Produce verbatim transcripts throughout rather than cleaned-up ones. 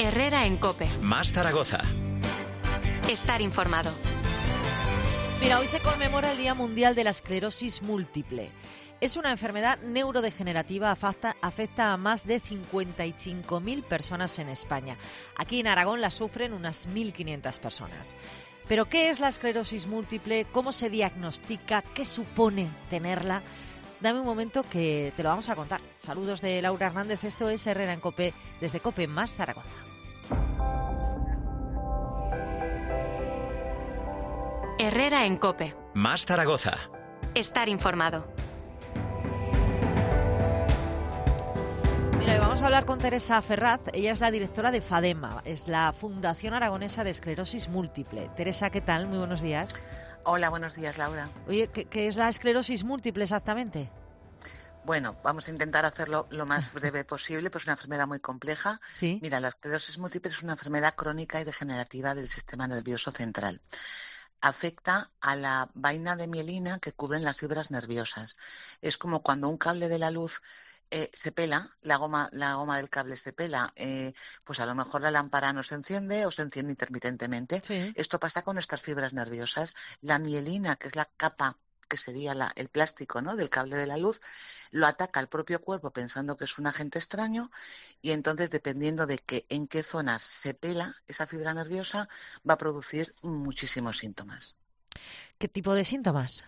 Herrera en COPE. Más Zaragoza. Estar informado. Mira, hoy se conmemora el Día Mundial de la Esclerosis Múltiple. Es una enfermedad neurodegenerativa, afecta, afecta a más de cincuenta y cinco mil personas en España. Aquí en Aragón la sufren unas mil quinientas personas. ¿Pero qué es la esclerosis múltiple? ¿Cómo se diagnostica? ¿Qué supone tenerla? Dame un momento que te lo vamos a contar. Saludos de Laura Hernández, esto es Herrera en COPE, desde COPE Más Zaragoza. Herrera en COPE. Más Zaragoza. Estar informado. Mira, y vamos a hablar con Teresa Ferraz. Ella es la directora de FADEMA, es la Fundación Aragonesa de Esclerosis Múltiple. Teresa, ¿qué tal? Muy buenos días. Hola, buenos días, Laura. Oye, ¿qué, qué es la esclerosis múltiple exactamente? Bueno, vamos a intentar hacerlo lo más breve posible, pues es una enfermedad muy compleja. Sí. Mira, la esclerosis múltiple es una enfermedad crónica y degenerativa del sistema nervioso central. Afecta a la vaina de mielina que cubren las fibras nerviosas. Es como cuando un cable de la luz eh, se pela, la goma, la goma del cable se pela, eh, pues a lo mejor la lámpara no se enciende o se enciende intermitentemente. Sí. Esto pasa con nuestras fibras nerviosas. La mielina, que es la capa que sería la, el plástico, ¿no?, del cable de la luz, lo ataca al propio cuerpo pensando que es un agente extraño y entonces, dependiendo de que en qué zonas se pela esa fibra nerviosa, va a producir muchísimos síntomas. ¿Qué tipo de síntomas?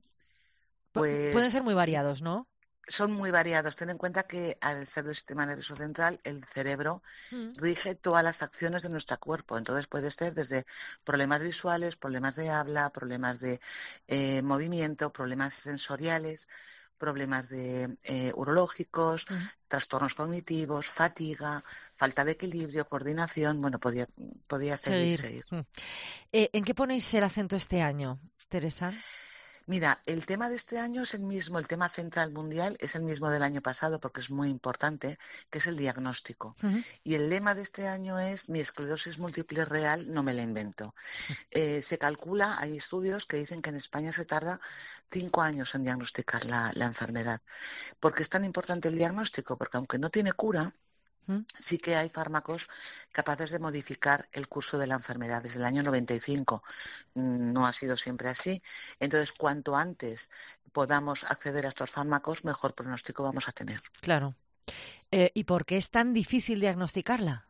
Pues Pueden ser muy variados, ¿no? Son muy variados. Ten en cuenta que al ser del sistema nervioso central, el cerebro Mm. rige todas las acciones de nuestro cuerpo. Entonces puede ser desde problemas visuales, problemas de habla, problemas de eh, movimiento, problemas sensoriales, problemas de eh, urológicos, Mm. trastornos cognitivos, fatiga, falta de equilibrio, coordinación. Bueno, podía, podía seguir, seguir. Mm. Eh, ¿En qué ponéis el acento este año, Teresa? Mira, el tema de este año es el mismo, el tema central mundial es el mismo del año pasado porque es muy importante, que es el diagnóstico. Uh-huh. Y el lema de este año es: mi esclerosis múltiple real, no me la invento. Eh, se calcula, hay estudios que dicen que en España se tarda cinco años en diagnosticar la, la enfermedad. ¿Por qué es tan importante el diagnóstico? Porque aunque no tiene cura, sí que hay fármacos capaces de modificar el curso de la enfermedad. Desde el año noventa y cinco no ha sido siempre así. Entonces, cuanto antes podamos acceder a estos fármacos, mejor pronóstico vamos a tener. Claro. Eh, ¿Y por qué es tan difícil diagnosticarla?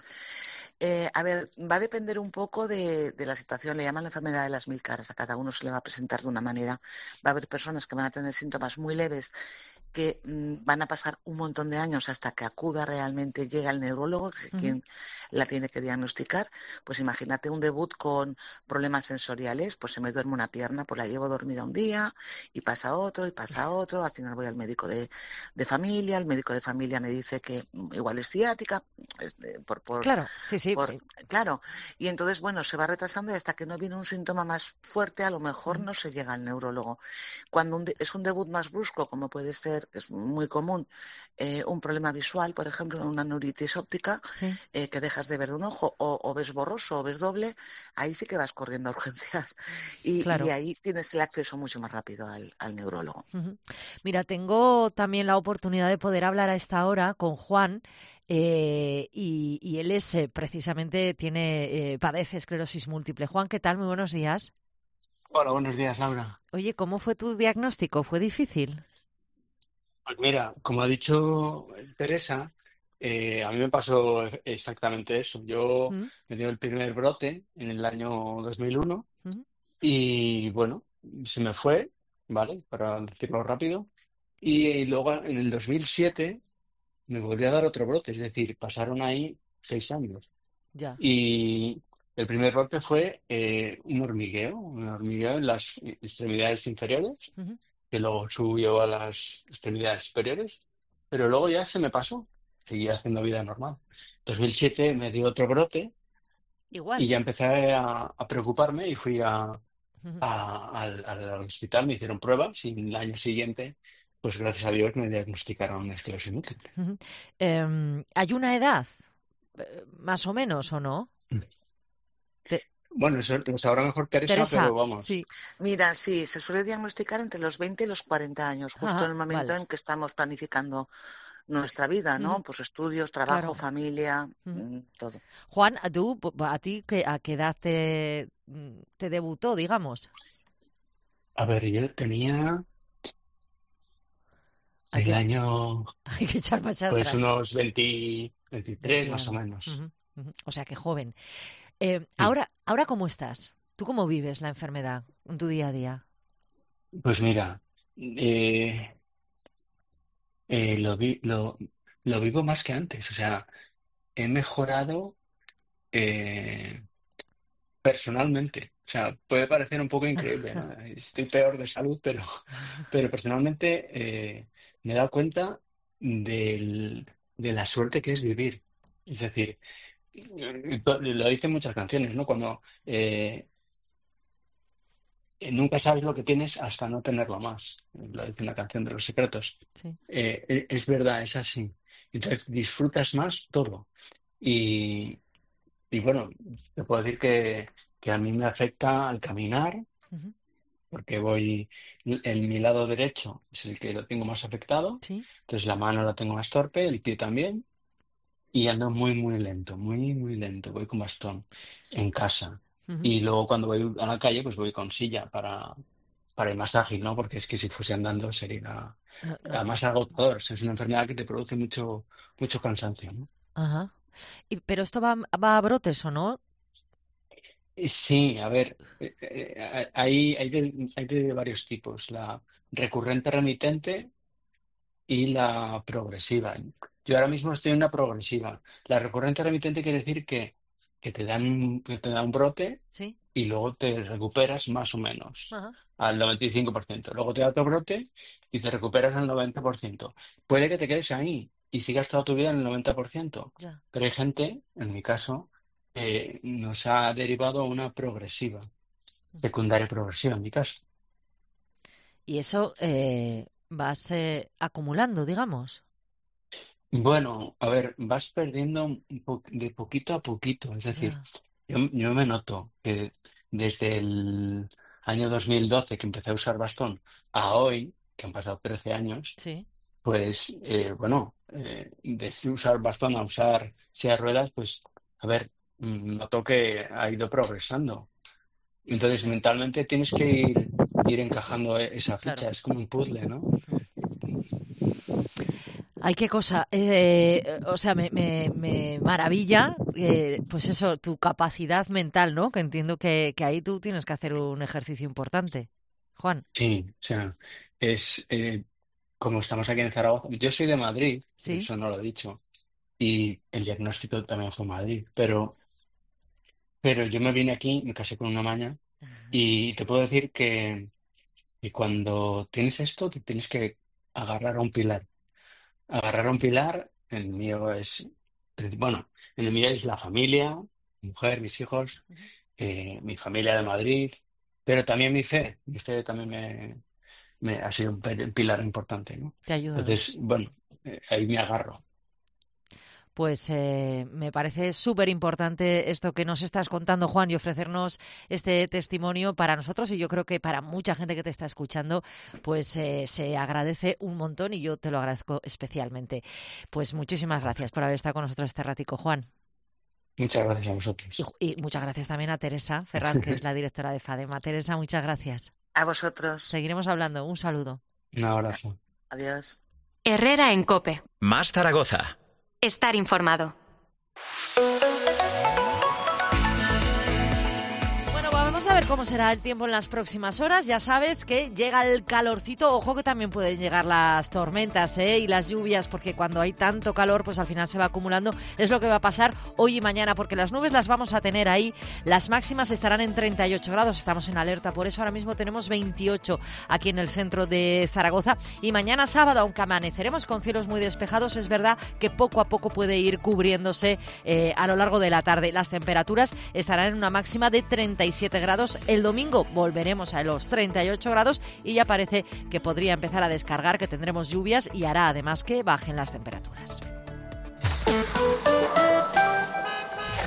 Eh, a ver, va a depender un poco de, de la situación. Le llaman la enfermedad de las mil caras. A cada uno se le va a presentar de una manera. Va a haber personas que van a tener síntomas muy leves, que mmm, van a pasar un montón de años hasta que acuda realmente, llega el neurólogo, que es uh-huh. quien la tiene que diagnosticar. Pues imagínate un debut con problemas sensoriales, pues se me duerme una pierna, pues la llevo dormida un día y pasa otro y pasa otro. Al final voy al médico de, de familia, el médico de familia me dice que igual es ciática. Por, por, claro, sí, sí. Por, claro, y entonces, bueno, se va retrasando y hasta que no viene un síntoma más fuerte, a lo mejor uh-huh. no se llega al neurólogo. Cuando un de, es un debut más brusco, como puede ser, es muy común, eh, un problema visual, por ejemplo, una neuritis óptica, sí. eh, que dejas de ver de un ojo, o, o ves borroso o ves doble, ahí sí que vas corriendo a urgencias. Y, claro. y ahí tienes el acceso mucho más rápido al, al neurólogo. Uh-huh. Mira, tengo también la oportunidad de poder hablar a esta hora con Juan, eh, y, y él es eh, precisamente, tiene eh, padece esclerosis múltiple. Juan, ¿qué tal? Muy buenos días. Hola, buenos días, Laura. Oye, ¿cómo fue tu diagnóstico? ¿Fue difícil? Pues mira, como ha dicho Teresa, eh, a mí me pasó exactamente eso. Yo ¿Mm? me dio el primer brote en el año dos mil uno ¿Mm? Y bueno, se me fue, ¿vale? Para decirlo rápido. Y, y luego en el dos mil siete me volvió a dar otro brote, es decir, pasaron ahí seis años. Ya. Y el primer brote fue eh, un hormigueo, un hormigueo en las extremidades inferiores, uh-huh. que luego subió a las extremidades superiores, pero luego ya se me pasó, seguía haciendo vida normal. En dos mil siete me dio otro brote. Igual. Y ya empecé a, a preocuparme y fui a, uh-huh. a, al, al hospital, me hicieron pruebas y el año siguiente, pues gracias a Dios, me diagnosticaron esclerosis múltiple. Uh-huh. Eh, ¿Hay una edad, más o menos, o no? Te... Bueno, eso lo sabrá mejor Teresa, Teresa, pero vamos. Sí. Mira, sí, se suele diagnosticar entre los veinte y los cuarenta años, justo Ajá, en el momento vale. en que estamos planificando nuestra vida, ¿no? Uh-huh. Pues estudios, trabajo, Claro. familia, Uh-huh. todo. Juan, ¿a tú, a ti a qué edad te, te debutó, digamos? A ver, yo tenía Hay el que, año, hay que echar marcha pues atrás. unos veinte, veintitrés veinte más o algo. menos. Uh-huh. Uh-huh. O sea, que joven. Eh, Sí. ahora, ahora, ¿cómo estás? ¿Tú cómo vives la enfermedad en tu día a día? Pues mira, eh, eh, lo, vi, lo, lo vivo más que antes. O sea, he mejorado eh, personalmente. O sea, puede parecer un poco increíble, ¿no? Estoy peor de salud, pero, pero personalmente eh, me he dado cuenta del- de la suerte que es vivir. Es decir, lo dicen muchas canciones, ¿no? Cuando eh, nunca sabes lo que tienes hasta no tenerlo más. Lo dice una canción de Los Secretos. Sí. Eh, e- es verdad, es así. Entonces disfrutas más todo. Y, y bueno, te puedo decir que, que a mí me afecta al caminar, Uh-huh. porque voy, en mi lado derecho es el que lo tengo más afectado, Sí. entonces la mano la tengo más torpe, el pie también, y ando muy, muy lento, muy, muy lento, voy con bastón en casa. Uh-huh. Y luego cuando voy a la calle, pues voy con silla para, para ir más ágil, ¿no? Porque es que si fuese andando sería No, no. además agotador, es una enfermedad que te produce mucho, mucho cansancio, ¿no? Ajá. Y, pero esto va, va a brotes, ¿o no? Eh, Sí, a ver, eh, eh, hay, hay de, hay de varios tipos, la recurrente remitente y la progresiva. Yo ahora mismo estoy en una progresiva. La recurrente remitente quiere decir que, que te dan, que te da un brote Sí. y luego te recuperas más o menos Ajá. al noventa y cinco por ciento. Luego te da otro brote y te recuperas al noventa por ciento. Puede que te quedes ahí y sigas toda tu vida en el noventa por ciento. Ya. Pero hay gente, en mi caso, eh, nos ha derivado a una progresiva, secundaria progresiva en mi caso. Y eso eh, vas eh, acumulando, digamos. Bueno, a ver, vas perdiendo un po- de poquito a poquito. Es decir, Ya. yo, yo me noto que desde el año dos mil doce que empecé a usar bastón a hoy, que han pasado trece años, Sí. pues eh, bueno, eh, de usar bastón a usar silla de ruedas, pues a ver, mm, noto que ha ido progresando. Entonces, mentalmente tienes que ir, ir encajando e- esa Claro. ficha, es como un puzzle, ¿no? Ay, qué cosa. Eh, o sea, me, me, me maravilla, eh, pues eso, tu capacidad mental, ¿no? Que entiendo que, que ahí tú tienes que hacer un ejercicio importante. Juan. Sí, o sea, es eh, como estamos aquí en Zaragoza. Yo soy de Madrid, Sí. eso no lo he dicho, y el diagnóstico también fue Madrid, pero, pero yo me vine aquí, me casé con una maña, y te puedo decir que, que cuando tienes esto, te tienes que agarrar a un pilar. Agarrar a un pilar, el mío es, bueno, el mío es la familia, mi mujer, mis hijos, eh, mi familia de Madrid, pero también mi fe. Mi fe también me, me ha sido un pe- pilar importante, ¿no? Te ayuda. Entonces, bueno, eh, ahí me agarro. Pues eh, me parece súper importante esto que nos estás contando, Juan, y ofrecernos este testimonio para nosotros, y yo creo que para mucha gente que te está escuchando, pues eh, se agradece un montón, y yo te lo agradezco especialmente. Pues muchísimas gracias por haber estado con nosotros este ratico, Juan. Muchas gracias a vosotros. Y, y muchas gracias también a Teresa Ferraz, que es la directora de FADEMA. Teresa, muchas gracias. A vosotros. Seguiremos hablando. Un saludo. Un abrazo. Adiós. Herrera en COPE. Más Zaragoza. Estar informado. Bueno, vamos a ver cómo será el tiempo en las próximas horas. Ya sabes que llega el calorcito. Ojo que también pueden llegar las tormentas, ¿eh? Y las lluvias, porque cuando hay tanto calor, pues al final se va acumulando. Es lo que va a pasar hoy y mañana, porque las nubes las vamos a tener ahí. Las máximas estarán en treinta y ocho grados. Estamos en alerta, por eso ahora mismo tenemos veintiocho aquí en el centro de Zaragoza. Y mañana sábado, aunque amaneceremos con cielos muy despejados, es verdad que poco a poco puede ir cubriéndose eh, a lo largo de la tarde. Las temperaturas estarán en una máxima de treinta y siete grados. El domingo volveremos a los treinta y ocho grados y ya parece que podría empezar a descargar, que tendremos lluvias y hará además que bajen las temperaturas.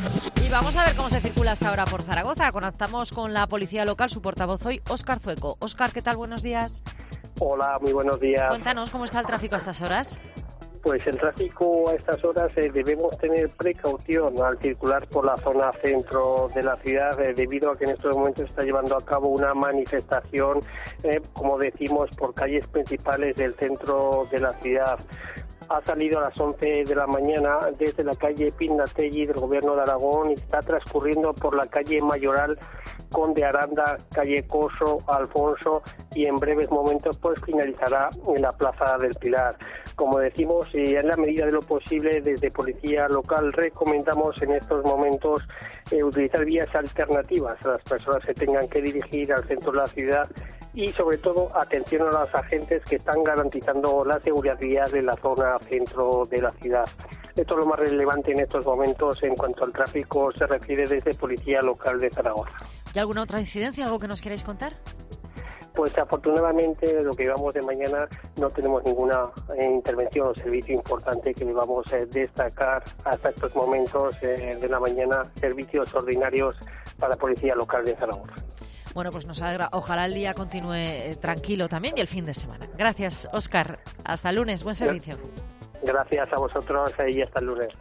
Y vamos a ver cómo se circula hasta ahora por Zaragoza. Conectamos con la policía local, su portavoz hoy, Óscar Zueco. Óscar, ¿qué tal? Buenos días. Hola, muy buenos días. Cuéntanos, ¿cómo está el tráfico a estas horas? Pues el tráfico a estas horas eh, debemos tener precaución al circular por la zona centro de la ciudad, eh, debido a que en estos momentos se está llevando a cabo una manifestación, eh, como decimos, por calles principales del centro de la ciudad. Ha salido a las once de la mañana desde la calle Pindategui del Gobierno de Aragón y está transcurriendo por la calle Mayoral, Conde Aranda, calle Coso, Alfonso, y en breves momentos pues finalizará en la Plaza del Pilar. Como decimos, y en la medida de lo posible, desde Policía Local recomendamos en estos momentos eh, utilizar vías alternativas a las personas que tengan que dirigir al centro de la ciudad, y sobre todo atención a los agentes que están garantizando la seguridad de la zona centro de la ciudad. Esto es lo más relevante en estos momentos en cuanto al tráfico se refiere desde Policía Local de Zaragoza. ¿Y alguna otra incidencia, algo que nos queráis contar? Pues afortunadamente, lo que llevamos de mañana, no tenemos ninguna eh, intervención o servicio importante que debamos eh, destacar hasta estos momentos eh, de la mañana, servicios ordinarios para la Policía Local de Zaragoza. Bueno, pues nos alegra. Ojalá el día continúe eh, tranquilo también y el fin de semana. Gracias, Óscar. Hasta el lunes. Buen servicio. Gracias a vosotros y hasta el lunes.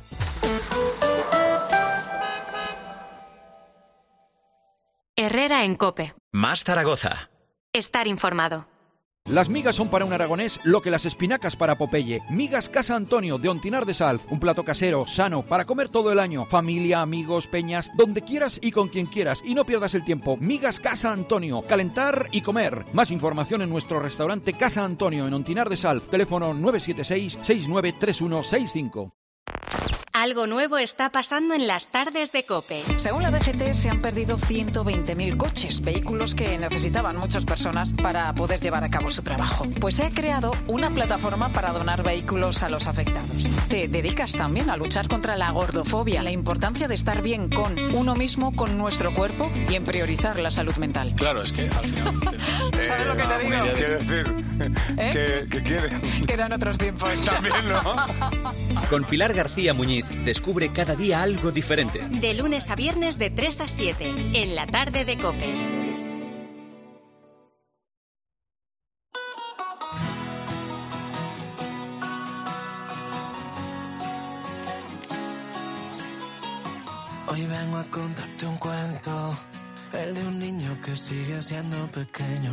Herrera en COPE. Más Zaragoza. Estar informado. Las migas son para un aragonés lo que las espinacas para Popeye. Migas Casa Antonio de Ontinar de Salv. Un plato casero, sano, para comer todo el año. Familia, amigos, peñas, donde quieras y con quien quieras. Y no pierdas el tiempo. Migas Casa Antonio. Calentar y comer. Más información en nuestro restaurante Casa Antonio en Ontinar de Salv. Teléfono nueve siete seis, seis nueve tres uno seis cinco. Algo nuevo está pasando en las tardes de COPE. Según la D G T, se han perdido ciento veinte mil coches, vehículos que necesitaban muchas personas para poder llevar a cabo su trabajo. Pues se ha creado una plataforma para donar vehículos a los afectados. Te dedicas también a luchar contra la gordofobia, la importancia de estar bien con uno mismo, con nuestro cuerpo y en priorizar la salud mental. Claro, es que al final... eh, ¿Sabes lo que te digo? Quiere decir ¿Eh? que, que quiere... Que eran otros tiempos. También, ¿no? Con Pilar García Muñiz, descubre cada día algo diferente. De lunes a viernes de tres a siete, en la tarde de COPE. Hoy vengo a contarte un cuento, el de un niño que sigue siendo pequeño.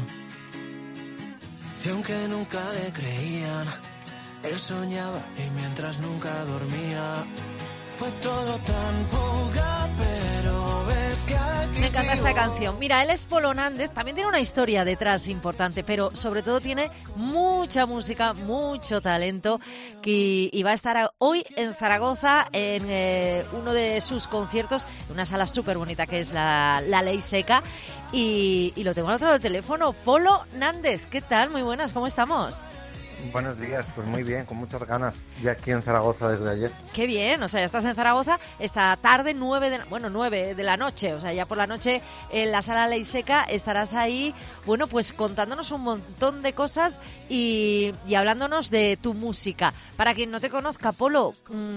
Y aunque nunca le creían, él soñaba y mientras nunca dormía. Fue todo tan fugaz, pero ves que aquí Me encanta sigo. esta canción. Mira, él es Polo Nández, también tiene una historia detrás importante, pero sobre todo tiene mucha música, mucho talento, que y va a estar hoy en Zaragoza en eh, uno de sus conciertos, en una sala súper bonita que es la, la Ley Seca, y, y lo tengo al otro lado del teléfono. Polo Nández, ¿qué tal? Muy buenas, ¿cómo estamos? Buenos días, pues muy bien, con muchas ganas, ya aquí en Zaragoza desde ayer. Qué bien, o sea, ya estás en Zaragoza esta tarde, nueve de, bueno, nueve de la noche, o sea, ya por la noche en la sala Ley Seca estarás ahí, bueno, pues contándonos un montón de cosas y, y hablándonos de tu música. Para quien no te conozca, Polo,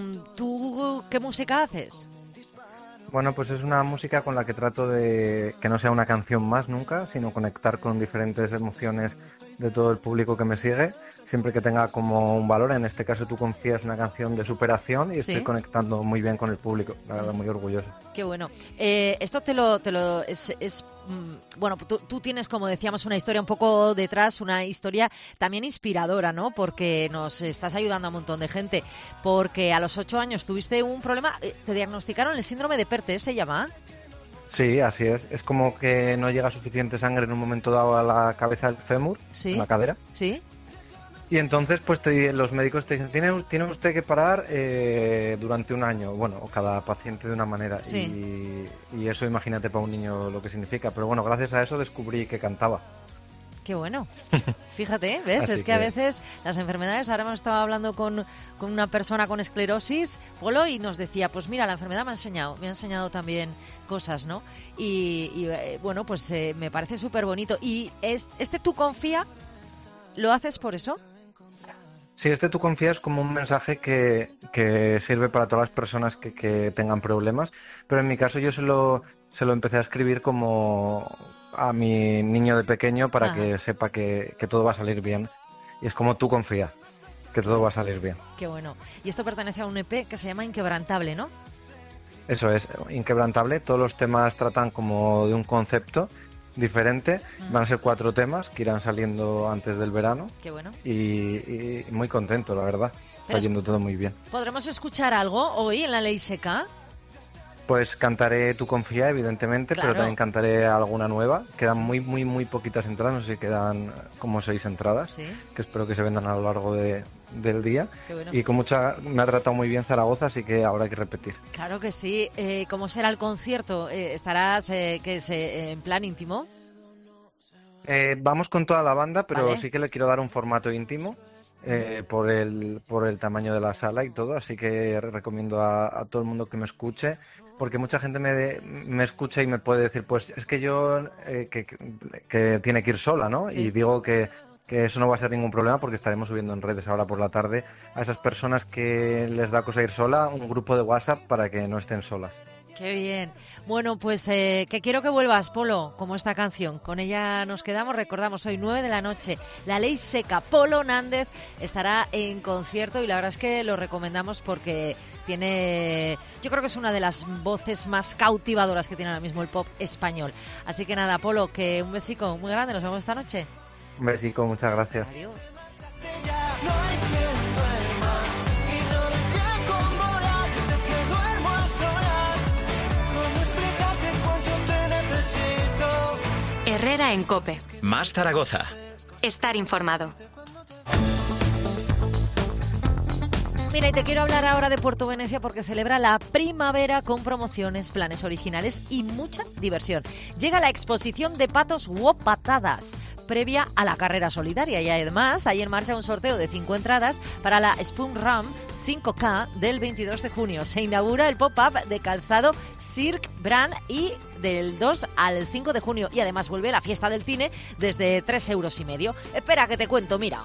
¿tú qué música haces? Bueno, pues es una música con la que trato de que no sea una canción más nunca, sino conectar con diferentes emociones de todo el público que me sigue, siempre que tenga como un valor. En este caso Tú confías, una canción de superación, y estoy ¿Sí? conectando muy bien con el público, la verdad, muy orgulloso. Qué bueno. Eh, esto te lo, te lo es, es bueno, tú, tú tienes, como decíamos, una historia un poco detrás, una historia también inspiradora, ¿no? Porque nos estás ayudando a un montón de gente. Porque a los ocho años tuviste un problema, te diagnosticaron el síndrome de Perthes, ¿se llama? Sí, así es. Es como que no llega suficiente sangre en un momento dado a la cabeza del fémur, ¿Sí? a la cadera. Sí. Y entonces, pues te, los médicos te dicen, tiene, tiene usted que parar eh, durante un año. Bueno, cada paciente de una manera. Sí. Y, y eso, imagínate para un niño lo que significa. Pero bueno, gracias a eso descubrí que cantaba. Qué bueno. Fíjate, ¿ves? Así es que, que a veces las enfermedades... Ahora hemos estado hablando con, con una persona con esclerosis, Polo, y nos decía, pues mira, la enfermedad me ha enseñado, me ha enseñado también cosas, ¿no? Y, y eh, bueno, pues eh, me parece súper bonito. ¿Y es, este Tú confía, lo haces por eso? Sí, este Tú confías es como un mensaje que, que sirve para todas las personas que, que tengan problemas, pero en mi caso yo se lo, se lo empecé a escribir como a mi niño de pequeño para Ajá. que sepa que, que todo va a salir bien. Y es como Tú confía, que todo va a salir bien. Qué bueno. Y esto pertenece a un E P que se llama Inquebrantable, ¿no? Eso es, Inquebrantable. Todos los temas tratan como de un concepto diferente. Uh-huh. Van a ser cuatro temas que irán saliendo antes del verano. Qué bueno. Y, y muy contento, la verdad. Está yendo todo muy bien. ¿Podremos escuchar algo hoy en La Ley Seca? Pues cantaré Tú confía, evidentemente, claro. pero también cantaré alguna nueva. Quedan muy, muy, muy poquitas entradas, no sé si quedan como seis entradas, ¿sí? Que espero que se vendan a lo largo de, del día. Qué bueno. Y con mucha, me ha tratado muy bien Zaragoza, así que habrá que repetir. Claro que sí. Eh, ¿Cómo será el concierto? Eh, ¿Estarás eh, que es, eh, en plan íntimo? Eh, vamos con toda la banda, pero vale. sí que le quiero dar un formato íntimo. Eh, por el por el tamaño de la sala y todo, así que recomiendo a, a todo el mundo que me escuche, porque mucha gente me, de, me escucha y me puede decir, pues es que yo eh, que, que tiene que ir sola, ¿no? Sí. Y digo que, que eso no va a ser ningún problema, porque estaremos subiendo en redes ahora por la tarde a esas personas que les da cosa ir sola, un grupo de WhatsApp para que no estén solas. Qué bien. Bueno, pues eh, que quiero que vuelvas, Polo, como esta canción. Con ella nos quedamos, recordamos, hoy nueve de la noche, La Ley Seca. Polo Nández estará en concierto y la verdad es que lo recomendamos porque tiene, yo creo que es una de las voces más cautivadoras que tiene ahora mismo el pop español. Así que nada, Polo, que un besico muy grande, nos vemos esta noche. Un besico, muchas gracias. Adiós. Herrera en COPE. Más Zaragoza. Estar informado. Mira, y te quiero hablar ahora de Puerto Venecia porque celebra la primavera con promociones, planes originales y mucha diversión. Llega la exposición de patos Guopatadas, previa a la carrera solidaria. Y además hay en marcha un sorteo de cinco entradas para la Spoon Run cinco K del veintidós de junio. Se inaugura el pop-up de calzado Cirque Brand y del dos al cinco de junio. Y además vuelve la fiesta del cine desde tres euros y medio. Espera que te cuento, mira.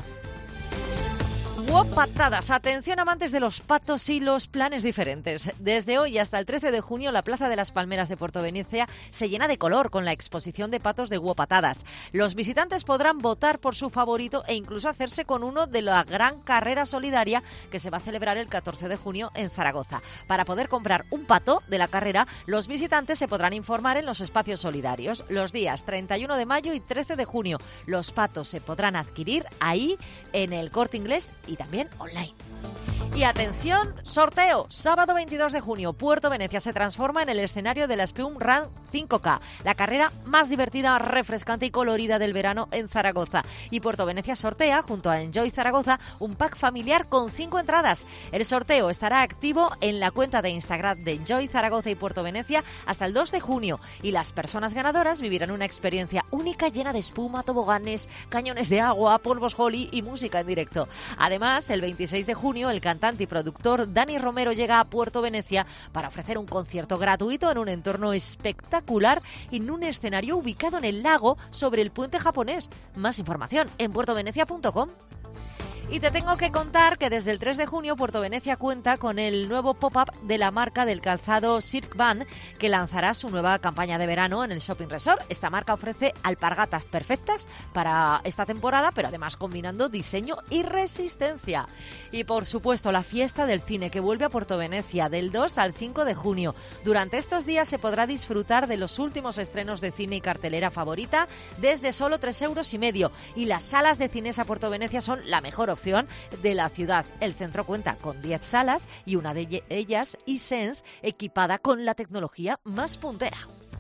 Guopatadas, atención amantes de los patos y los planes diferentes. Desde hoy hasta el trece de junio la Plaza de las Palmeras de Puerto Venecia se llena de color con la exposición de patos de Guopatadas. Los visitantes podrán votar por su favorito e incluso hacerse con uno de la gran carrera solidaria que se va a celebrar el catorce de junio en Zaragoza. Para poder comprar un pato de la carrera, los visitantes se podrán informar en los espacios solidarios los días treinta y uno de mayo y trece de junio. Los patos se podrán adquirir ahí en el Corte Inglés y también online. Y atención, sorteo, sábado veintidós de junio, Puerto Venecia se transforma en el escenario de la Spoon Run cinco K, la carrera más divertida, refrescante y colorida del verano en Zaragoza. Y Puerto Venecia sortea, junto a Enjoy Zaragoza, un pack familiar con cinco entradas. El sorteo estará activo en la cuenta de Instagram de Enjoy Zaragoza y Puerto Venecia hasta el dos de junio. Y las personas ganadoras vivirán una experiencia única llena de espuma, toboganes, cañones de agua, polvos Holly y música en directo. Además, el veintiséis de junio, el cantante y productor Dani Romero llega a Puerto Venecia para ofrecer un concierto gratuito en un entorno espectacular en un escenario ubicado en el lago sobre el puente japonés. Más información en puerto venecia punto com. Y te tengo que contar que desde el tres de junio Puerto Venecia cuenta con el nuevo pop-up de la marca del calzado Cirque Brand, que lanzará su nueva campaña de verano en el Shopping Resort. Esta marca ofrece alpargatas perfectas para esta temporada, pero además combinando diseño y resistencia. Y por supuesto la fiesta del cine que vuelve a Puerto Venecia del dos al cinco de junio. Durante estos días se podrá disfrutar de los últimos estrenos de cine y cartelera favorita desde solo tres euros y medio. Y las salas de Cinesa Puerto Venecia son la mejor opción de la ciudad. El centro cuenta con diez salas y una de ellas, iSense, equipada con la tecnología más puntera.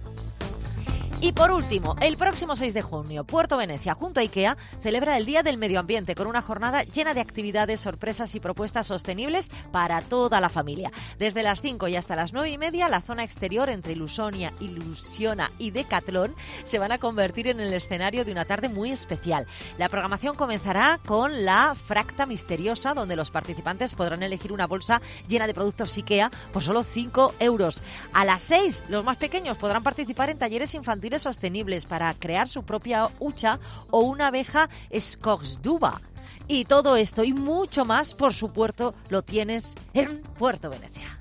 Y por último, el próximo seis de junio, Puerto Venecia, junto a IKEA, celebra el Día del Medio Ambiente con una jornada llena de actividades, sorpresas y propuestas sostenibles para toda la familia. Desde las cinco y hasta las nueve y media, la zona exterior entre Ilusonia, Ilusiona y Decathlon se van a convertir en el escenario de una tarde muy especial. La programación comenzará con la Fracta Misteriosa, donde los participantes podrán elegir una bolsa llena de productos IKEA por solo cinco euros. A las seis, los más pequeños podrán participar en talleres infantiles sostenibles para crear su propia hucha o una abeja Skogsduva. Y todo esto y mucho más, por supuesto, lo tienes en Puerto Venecia.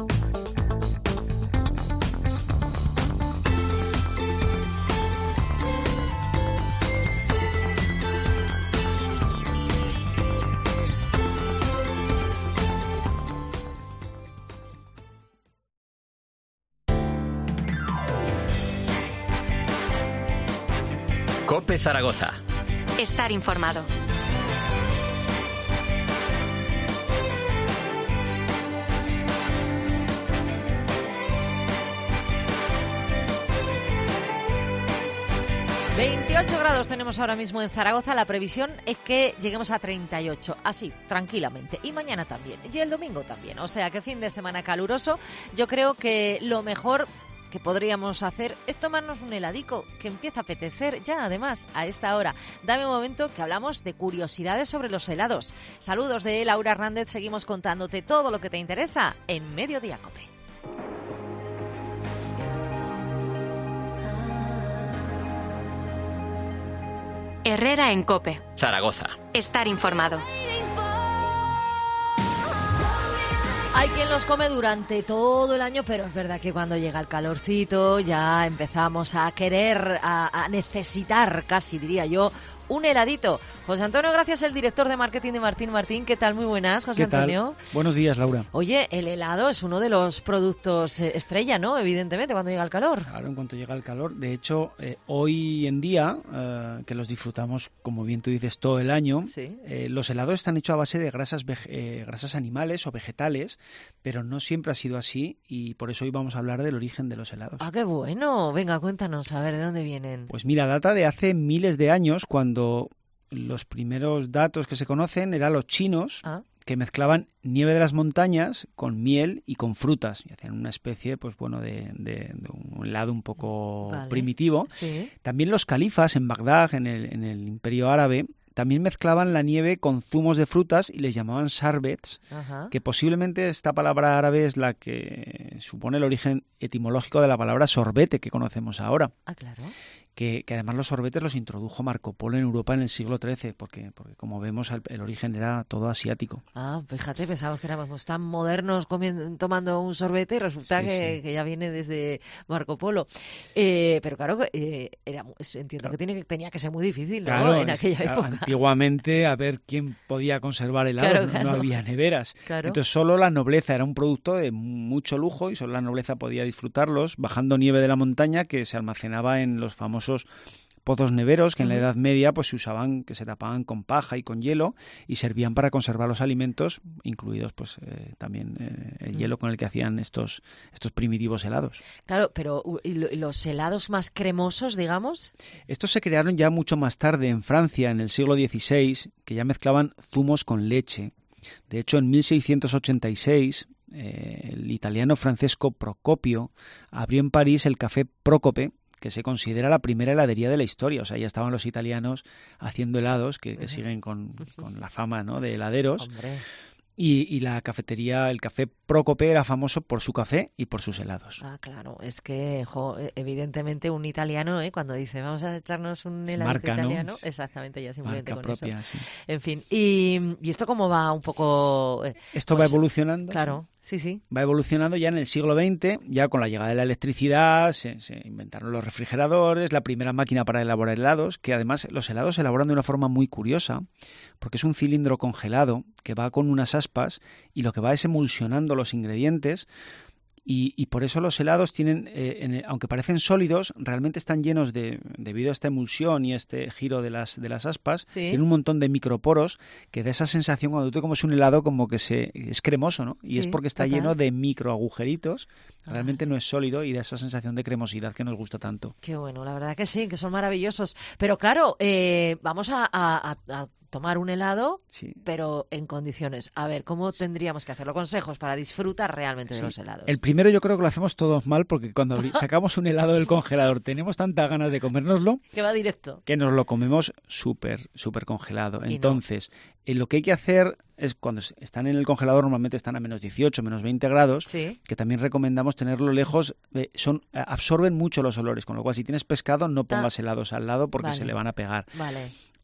COPE Zaragoza. Estar informado. veintiocho grados tenemos ahora mismo en Zaragoza. La previsión es que lleguemos a treinta y ocho, así, tranquilamente. Y mañana también, y el domingo también. O sea, que fin de semana caluroso. Yo creo que lo mejor que podríamos hacer es tomarnos un heladico, que empieza a apetecer ya, además, a esta hora. Dame un momento que hablamos de curiosidades sobre los helados. Saludos de Laura Hernández, seguimos contándote todo lo que te interesa en Mediodía COPE. Herrera en COPE. Zaragoza. Estar informado. Hay quien los come durante todo el año, pero es verdad que cuando llega el calorcito ya empezamos a querer, a, a necesitar, casi diría yo, un heladito. José Antonio, gracias, el director de marketing de Martín Martín. ¿Qué tal? Muy buenas, José ¿Qué tal? Antonio. Buenos días, Laura. Oye, el helado es uno de los productos eh, estrella, ¿no? Evidentemente, cuando llega el calor. Claro, en cuanto llega el calor. De hecho, eh, hoy en día, eh, que los disfrutamos, como bien tú dices, todo el año, sí. eh, los helados están hechos a base de grasas, vege- eh, grasas animales o vegetales, pero no siempre ha sido así y por eso hoy vamos a hablar del origen de los helados. Ah, qué bueno. Venga, cuéntanos, a ver, ¿de dónde vienen? Pues mira, data de hace miles de años, cuando los primeros datos que se conocen eran los chinos, ah. que mezclaban nieve de las montañas con miel y con frutas y hacían una especie, pues bueno, de, de, de un helado un poco vale. primitivo. Sí. También los califas en Bagdad, en el, en el Imperio Árabe, también mezclaban la nieve con zumos de frutas y les llamaban sharbets, Ajá. que posiblemente esta palabra árabe es la que supone el origen etimológico de la palabra sorbete que conocemos ahora. Ah, claro. Que, que además los sorbetes los introdujo Marco Polo en Europa en el siglo trece, porque, porque como vemos el, el origen era todo asiático. Ah, fíjate, pensábamos que éramos tan modernos comiendo, tomando un sorbete y resulta Sí, que, sí. que ya viene desde Marco Polo. Eh, pero claro, eh, era, entiendo Claro. que, tiene, que tenía que ser muy difícil, ¿no? Claro, en es- aquella claro, época. antiguamente, a ver quién podía conservar helados, Claro, no, claro. no había neveras. Claro. Entonces solo la nobleza era un producto de mucho lujo y solo la nobleza podía disfrutarlos, bajando nieve de la montaña que se almacenaba en los famosos pozos neveros que en la Ujú. Edad Media pues se usaban, que se tapaban con paja y con hielo y servían para conservar los alimentos, incluidos pues eh, también eh, el Mm. hielo con el que hacían estos estos primitivos helados. Claro, pero uh, ¿y lo- y los helados más cremosos, digamos? Estos se crearon ya mucho más tarde en Francia, en el siglo dieciséis, que ya mezclaban zumos con leche. De hecho, en mil seiscientos ochenta y seis, eh, el italiano Francesco Procopio abrió en París el Café Prócope, que se considera la primera heladería de la historia. O sea, ya estaban los italianos haciendo helados, que, que siguen con, con la fama, ¿no?, de heladeros. Hombre. Y, y la cafetería, el Café Prócope, era famoso por su café y por sus helados. Ah, claro, es que, jo, evidentemente un italiano, ¿eh? Cuando dice vamos a echarnos un helado marca, ¿no? italiano, exactamente, ya simplemente Marca con propia, eso. sí. En fin, y, y esto cómo va un poco... eh, Esto pues, va evolucionando. Claro, sí, sí. Va evolucionando ya en el siglo veinte, ya con la llegada de la electricidad, se, se inventaron los refrigeradores, la primera máquina para elaborar helados, que además los helados se elaboran de una forma muy curiosa, porque es un cilindro congelado que va con unas aspas y lo que va es emulsionando los ingredientes. Y, y por eso los helados tienen, eh, en el, aunque parecen sólidos, realmente están llenos de, debido a esta emulsión y este giro de las, de las aspas, Sí. tienen un montón de microporos que da esa sensación cuando tú te comes un helado como que se, es cremoso, ¿no? Y Sí, es porque está total. lleno de microagujeritos, realmente no es sólido y da esa sensación de cremosidad que nos gusta tanto. Qué bueno, la verdad que sí, que son maravillosos. Pero claro, eh, vamos a, a- a- a tomar un helado, Sí. pero en condiciones. A ver, ¿cómo tendríamos que hacerlo? Consejos para disfrutar realmente de Sí. los helados. El primero yo creo que lo hacemos todos mal porque cuando abri- sacamos un helado del congelador tenemos tantas ganas de comérnoslo Que va directo. que nos lo comemos súper, súper congelado. Y no. Entonces, eh, lo que hay que hacer es cuando s- están en el congelador, normalmente están a menos dieciocho, menos veinte grados, Sí. que también recomendamos tenerlo lejos, eh, son eh, absorben mucho los olores, con lo cual si tienes pescado no pongas helados al lado porque Vale. se le van a pegar. Vale.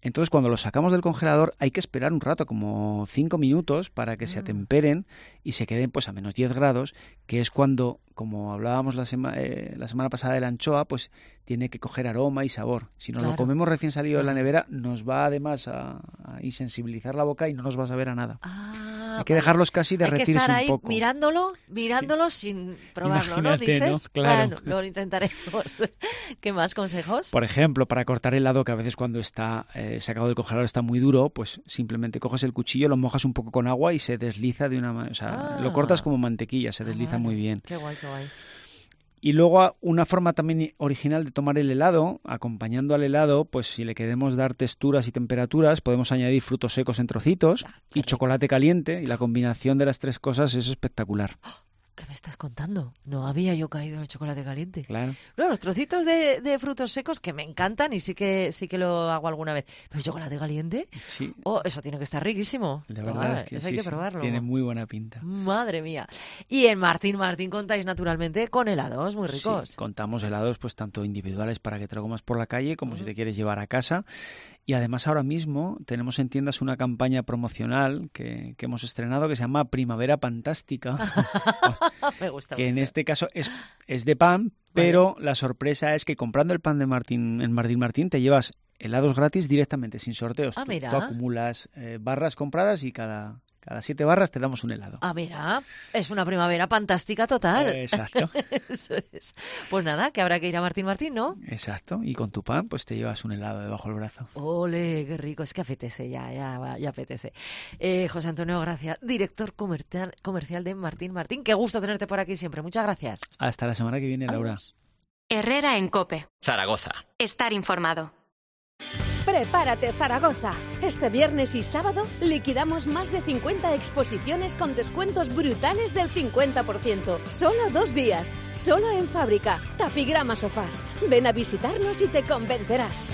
Entonces, cuando los sacamos del congelador hay que esperar un rato, como cinco minutos, para que mm. se atemperen y se queden pues a menos diez grados, que es cuando, como hablábamos la, sema, eh, la semana pasada de la anchoa, pues tiene que coger aroma y sabor. Si nos claro. lo comemos recién salido de la nevera, nos va además a, a insensibilizar la boca y no nos va a saber a nada. Ah, hay que dejarlos casi derretirse un poco. Hay que estar ahí mirándolo, mirándolo sí. sin probarlo, Imagínate, ¿no? ¿Dices? ¿no? Claro. Bueno, lo intentaremos. ¿Qué más consejos? Por ejemplo, para cortar helado, que a veces cuando está eh, sacado del congelador está muy duro, pues simplemente coges el cuchillo, lo mojas un poco con agua y se desliza de una manera, o sea, ah. lo cortas como mantequilla, se desliza ah, vale. muy bien. Qué guay, qué guay. Y luego una forma también original de tomar el helado, acompañando al helado, pues si le queremos dar texturas y temperaturas, podemos añadir frutos secos en trocitos ah, y rico. chocolate caliente, y la combinación de las tres cosas es espectacular. ¿Qué me estás contando? No había yo caído en el chocolate caliente. Claro. Bueno, los trocitos de, de frutos secos que me encantan y sí que sí que lo hago alguna vez. ¿Pero el chocolate caliente? Sí. Oh, eso tiene que estar riquísimo. La verdad ah, es que eso sí, hay que sí. probarlo. Tiene muy buena pinta. Madre mía. Y en Martín Martín contáis naturalmente con helados muy ricos. Sí, contamos helados pues tanto individuales para que te lo comas por la calle como uh-huh. si te quieres llevar a casa. Y además ahora mismo tenemos en tiendas una campaña promocional que, que hemos estrenado que se llama Primavera Fantástica. Me gusta que mucho. En este caso es, es de pan, pero vale. la sorpresa es que comprando el pan de Martín en Martín Martín te llevas helados gratis directamente, sin sorteos. Ah, tú, mira. tú acumulas eh, barras compradas y cada... Cada siete barras te damos un helado. Ah, mira, es una primavera fantástica total. Eh, exacto. Eso es. Pues nada, que habrá que ir a Martín Martín, ¿no? Exacto, y con tu pan pues te llevas un helado debajo del brazo. Ole, qué rico, es que apetece ya, ya, ya apetece. Eh, José Antonio Gracia, director comercial, comercial de Martín Martín. Qué gusto tenerte por aquí siempre, muchas gracias. Hasta la semana que viene, Laura. Adiós. Herrera en COPE. Zaragoza. Estar informado. Prepárate, Zaragoza. Este viernes y sábado liquidamos más de cincuenta exposiciones con descuentos brutales del cincuenta por ciento. Solo dos días, solo en Fábrica. Tapigrama Sofás. Ven a visitarnos y te convencerás.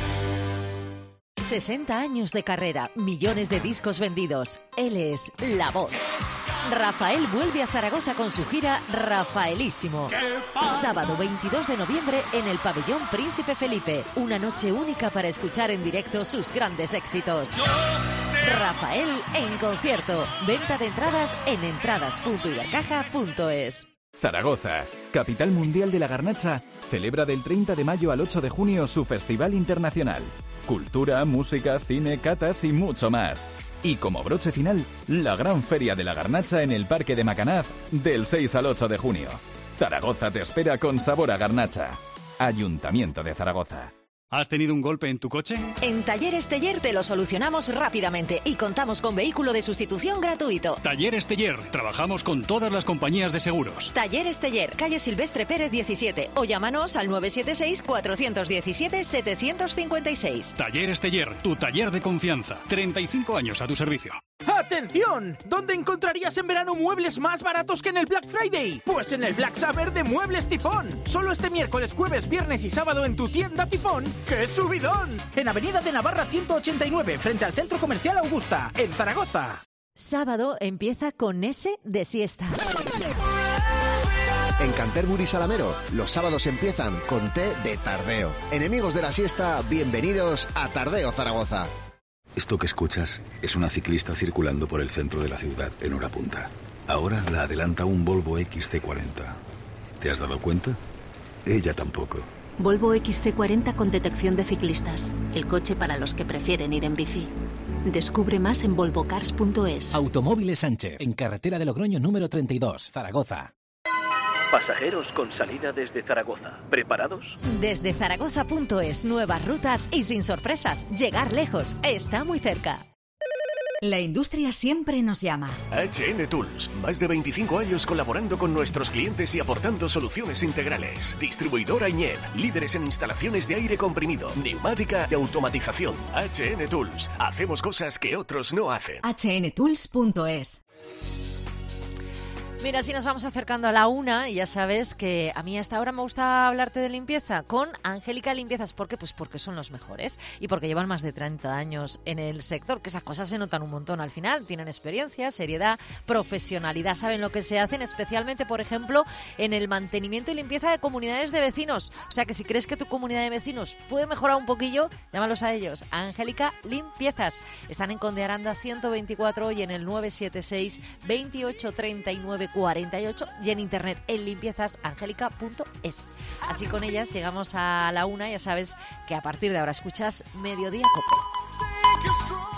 sesenta años de carrera, millones de discos vendidos. Él es La Voz. Rafael vuelve a Zaragoza con su gira Rafaelísimo. Sábado veintidós de noviembre en el Pabellón Príncipe Felipe. Una noche única para escuchar en directo sus grandes éxitos. Rafael en concierto. Venta de entradas en entradas punto ibercaja punto es. Zaragoza, capital mundial de la garnacha, celebra del treinta de mayo al ocho de junio su Festival Internacional. Cultura, música, cine, catas y mucho más. Y como broche final, la gran feria de la garnacha en el Parque de Macanaz del seis al ocho de junio. Zaragoza te espera con sabor a garnacha. Ayuntamiento de Zaragoza. ¿Has tenido un golpe en tu coche? En Talleres Teller te lo solucionamos rápidamente y contamos con vehículo de sustitución gratuito. Talleres Teller. Trabajamos con todas las compañías de seguros. Talleres Teller, calle Silvestre Pérez diecisiete o llámanos al nueve siete seis, cuatro uno siete, siete cinco seis. Talleres Teller, tu taller de confianza. treinta y cinco años a tu servicio. ¡Atención! ¿Dónde encontrarías en verano muebles más baratos que en el Black Friday? Pues en el Black Saber de Muebles Tifón. Solo este miércoles, jueves, viernes y sábado en tu tienda Tifón. ¡Qué subidón! En Avenida de Navarra ciento ochenta y nueve, frente al Centro Comercial Augusta, en Zaragoza. Sábado empieza con S de siesta. En Canterbury Salamero, los sábados empiezan con té de tardeo. Enemigos de la siesta, bienvenidos a Tardeo Zaragoza. Esto que escuchas es una ciclista circulando por el centro de la ciudad en hora punta. Ahora la adelanta un Volvo X C cuarenta. ¿Te has dado cuenta? Ella tampoco. Volvo X C cuarenta con detección de ciclistas. El coche para los que prefieren ir en bici. Descubre más en volvocars punto es. Automóviles Sánchez, en carretera de Logroño número treinta y dos, Zaragoza. Pasajeros con salida desde Zaragoza. ¿Preparados? Desde zaragoza punto es, nuevas rutas y sin sorpresas. Llegar lejos está muy cerca. La industria siempre nos llama. H N Tools, más de veinticinco años colaborando con nuestros clientes y aportando soluciones integrales. Distribuidora Iñep, líderes en instalaciones de aire comprimido, neumática y automatización. H N Tools, hacemos cosas que otros no hacen. H N tools punto es. Mira, si nos vamos acercando a la una, y ya sabes que a mí a esta hora me gusta hablarte de limpieza con Angélica Limpiezas. ¿Por qué? Pues porque son los mejores y porque llevan más de treinta años en el sector, que esas cosas se notan un montón al final. Tienen experiencia, seriedad, profesionalidad, saben lo que se hacen, especialmente, por ejemplo, en el mantenimiento y limpieza de comunidades de vecinos. O sea que si crees que tu comunidad de vecinos puede mejorar un poquillo, llámalos a ellos, a Angélica Limpiezas. Están en Conde Aranda ciento veinticuatro y en el nueve siete seis, veintiocho, treinta y nueve, cuarenta y ocho y en internet en limpiezas angélica punto es. Así con ellas llegamos a la una. Ya sabes que a partir de ahora escuchas Mediodía Cope.